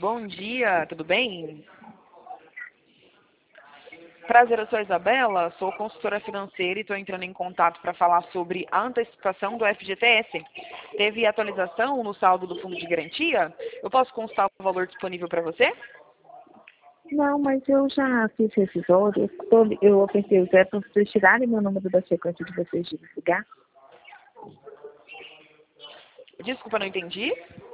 Bom dia, tudo bem? Prazer, eu sou a Isabela, sou consultora financeira e estou entrando em contato para falar sobre a antecipação do FGTS. Teve atualização no saldo do fundo de garantia? Eu posso consultar o valor disponível para você? Não, mas eu já fiz revisório. Eu apertei o zero para vocês tirarem meu número da sequência de vocês de ligar. Desculpa, não entendi.